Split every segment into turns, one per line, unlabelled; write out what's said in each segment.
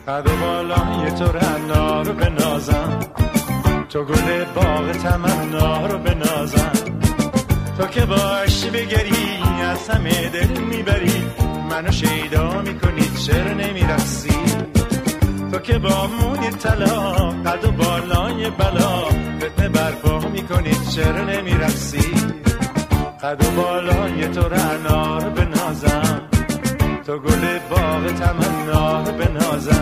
قد و بالای تو رعنا رو بنازم، تو گل باغ تمنا رو بنازم. تو که باش بگری از همه دل میبری، منو شیدا میکنی چرا نمیرقصی. تو که با موی طلا قد و بالای بلا فتنه برپا میکنی چرا نمیرقصی. قد و بالای تو رعنا رو بنازم، تو گل باغ تمنا رو بنازم.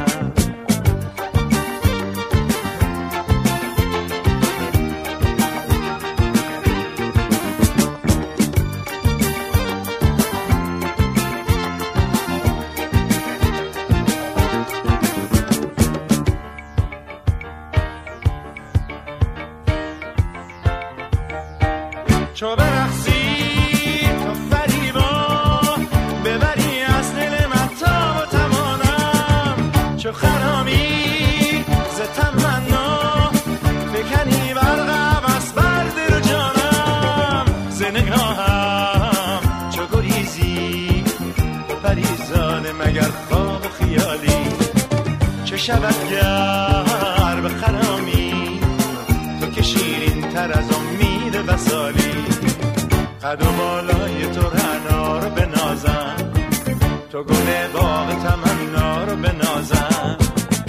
چو برقصی تو فریبا ببری از دل من تا و تمانم، چو خرامی ز تمنا بکنی برقم از بر دل و جانم. ز نگاهم چو گریزی تو پریزاده مگر خواب و خیالی. چه شود گر به خرامی تو که شیرین تر از امید وصالی. قد و بالای تو رعنا رو بنازم، تو گل باغ تمنا رو بنازم.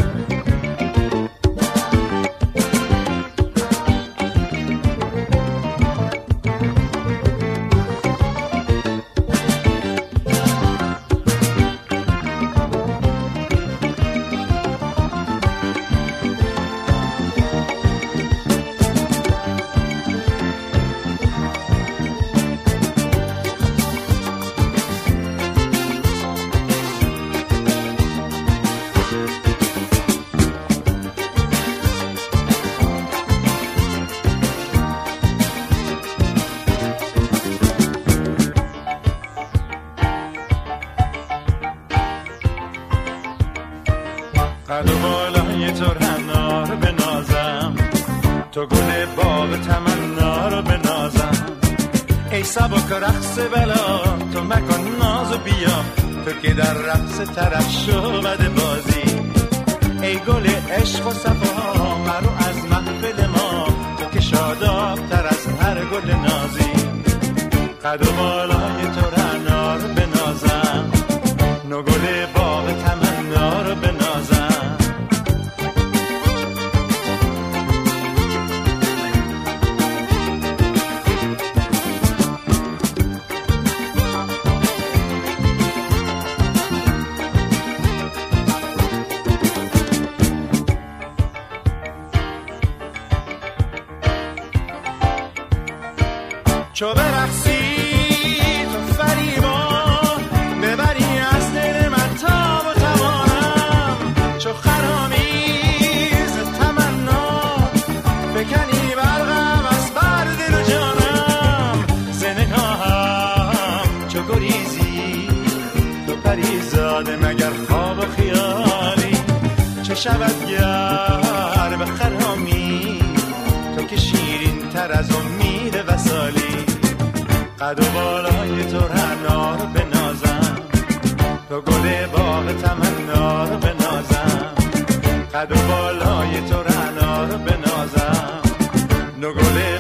قد و بالای تو رعنا رو بنازم، تو گل باغ تمنا رو بنازم. ای سبک رقص بلا تو مکن ناز و بیا، تو که در رقص طرف شعبده بازی. ای گل عشق و صفا مرو از محفل ما، تو که شاداب تر از هر گل نازی. قد و بالای تو رعنا رو بنازم، نو گل باغ تمنا رو بنازم. چو برقصی تو فریبا ببری از دل من تا و توانم، چو خرامی ز تمنا بکنی برقم از بر دل و جانم. ز نگاهم چو گریزی تو پریزاده مگر خواب و خیالی. چه شود گر به خرامی تو که شیرین تر از امید وصالی. قد و بالای تو رعنا رو بنازم، تو گل باغ تمنا رو بنازم. قد و بالای تو رعنا رو بنازم، نو گل